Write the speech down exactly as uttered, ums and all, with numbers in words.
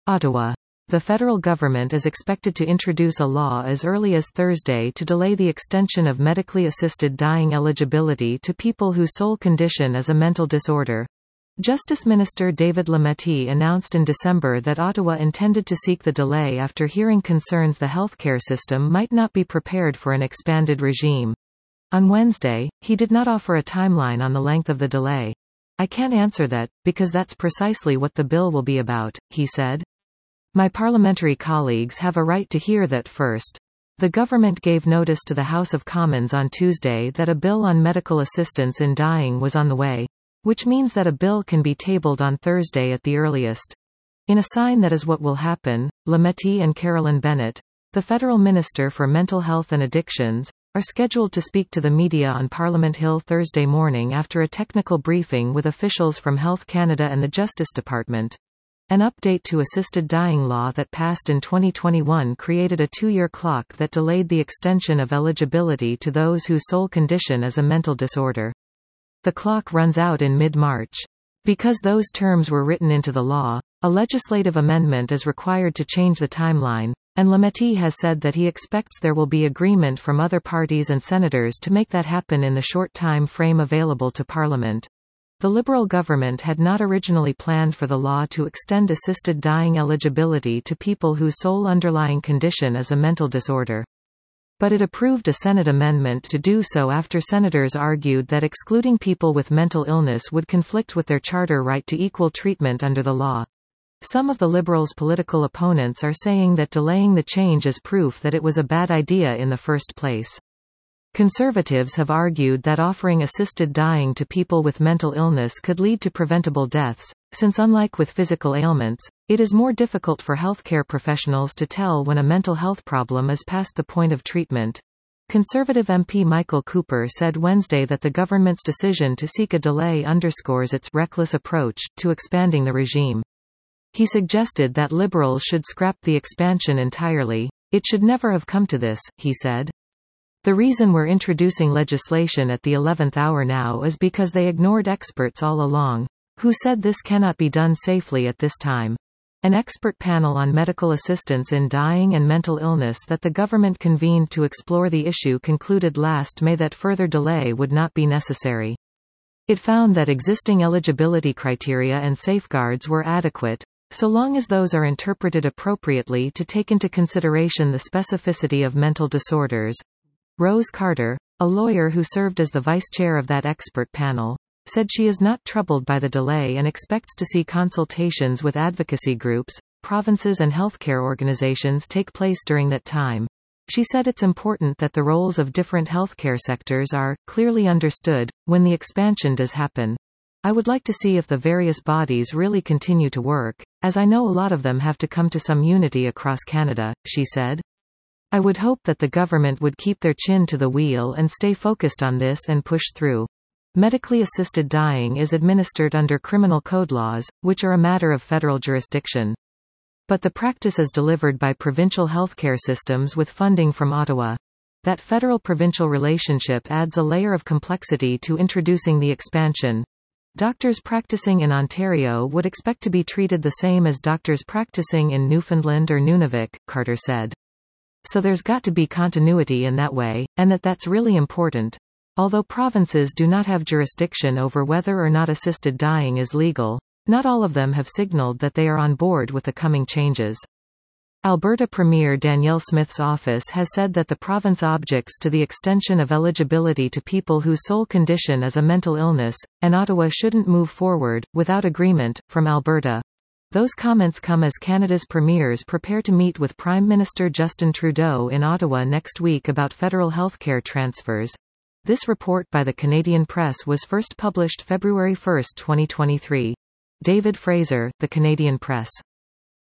Ottawa. The federal government is expected to introduce a law as early as Thursday to delay the extension of medically assisted dying eligibility to people whose sole condition is a mental disorder. Justice Minister David Lametti announced in December that Ottawa intended to seek the delay after hearing concerns the healthcare system might not be prepared for an expanded regime. On Wednesday, he did not offer a timeline on the length of the delay. "I can't answer that, because that's precisely what the bill will be about," he said. "My parliamentary colleagues have a right to hear that first." The government gave notice to the House of Commons on Tuesday that a bill on medical assistance in dying was on the way, which means that a bill can be tabled on Thursday at the earliest. In a sign that is what will happen, Lametti and Carolyn Bennett, the federal minister for mental health and addictions, are scheduled to speak to the media on Parliament Hill Thursday morning after a technical briefing with officials from Health Canada and the Justice Department. An update to assisted dying law that passed in twenty twenty-one created a two-year clock that delayed the extension of eligibility to those whose sole condition is a mental disorder. The clock runs out in mid-March. Because those terms were written into the law, a legislative amendment is required to change the timeline, and Lametti has said that he expects there will be agreement from other parties and senators to make that happen in the short time frame available to Parliament. The Liberal government had not originally planned for the law to extend assisted dying eligibility to people whose sole underlying condition is a mental disorder. But it approved a Senate amendment to do so after senators argued that excluding people with mental illness would conflict with their charter right to equal treatment under the law. Some of the Liberals' political opponents are saying that delaying the change is proof that it was a bad idea in the first place. Conservatives have argued that offering assisted dying to people with mental illness could lead to preventable deaths, since unlike with physical ailments, it is more difficult for healthcare professionals to tell when a mental health problem is past the point of treatment. Conservative M P Michael Cooper said Wednesday that the government's decision to seek a delay underscores its reckless approach to expanding the regime. He suggested that Liberals should scrap the expansion entirely. "It should never have come to this," he said. "The reason we're introducing legislation at the eleventh hour now is because they ignored experts all along, who said this cannot be done safely at this time." An expert panel on medical assistance in dying and mental illness that the government convened to explore the issue concluded last May that further delay would not be necessary. It found that existing eligibility criteria and safeguards were adequate, so long as those are interpreted appropriately to take into consideration the specificity of mental disorders. Rose Carter, a lawyer who served as the vice chair of that expert panel, said she is not troubled by the delay and expects to see consultations with advocacy groups, provinces and healthcare organizations take place during that time. She said it's important that the roles of different healthcare sectors are clearly understood when the expansion does happen. "I would like to see if the various bodies really continue to work, as I know a lot of them have to come to some unity across Canada," she said. "I would hope that the government would keep their chin to the wheel and stay focused on this and push through." Medically assisted dying is administered under criminal code laws, which are a matter of federal jurisdiction. But the practice is delivered by provincial healthcare systems with funding from Ottawa. That federal-provincial relationship adds a layer of complexity to introducing the expansion. Doctors practicing in Ontario would expect to be treated the same as doctors practicing in Newfoundland or Nunavut, Carter said. So there's got to be continuity in that way, and that that's really important. Although provinces do not have jurisdiction over whether or not assisted dying is legal, not all of them have signaled that they are on board with the coming changes. Alberta Premier Danielle Smith's office has said that the province objects to the extension of eligibility to people whose sole condition is a mental illness, and Ottawa shouldn't move forward without agreement from Alberta. Those comments come as Canada's premiers prepare to meet with Prime Minister Justin Trudeau in Ottawa next week about federal healthcare transfers. This report by the Canadian Press was first published February first, twenty twenty-three. David Fraser, The Canadian Press.